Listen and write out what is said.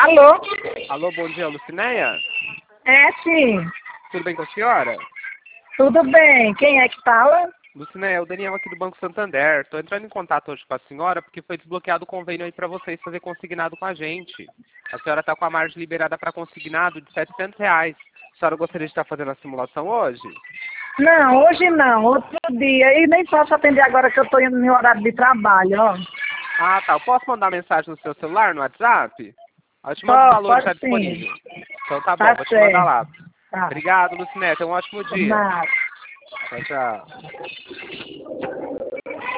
Alô? Alô, bom dia, Lucinéia? É, sim. Tudo bem com a senhora? Tudo bem. Quem é que fala? Lucinéia, é o Daniel aqui do Banco Santander. Estou entrando em contato hoje com a senhora porque foi desbloqueado o convênio aí para vocês fazer consignado com a gente. A senhora está com a margem liberada para consignado de R$ 700. A senhora gostaria de estar fazendo a simulação hoje? Não, hoje não. Outro dia. E nem posso atender agora que eu estou indo no meu horário de trabalho, ó. Ah, tá. Eu posso mandar mensagem no seu celular, no WhatsApp? Eu te mando os valores já Pode sim. disponível. Então tá bom, Tá vou te mandar certo. lá. Tá. Obrigado, Lucinéia. Tenha um ótimo dia. Nada. Tchau, tchau.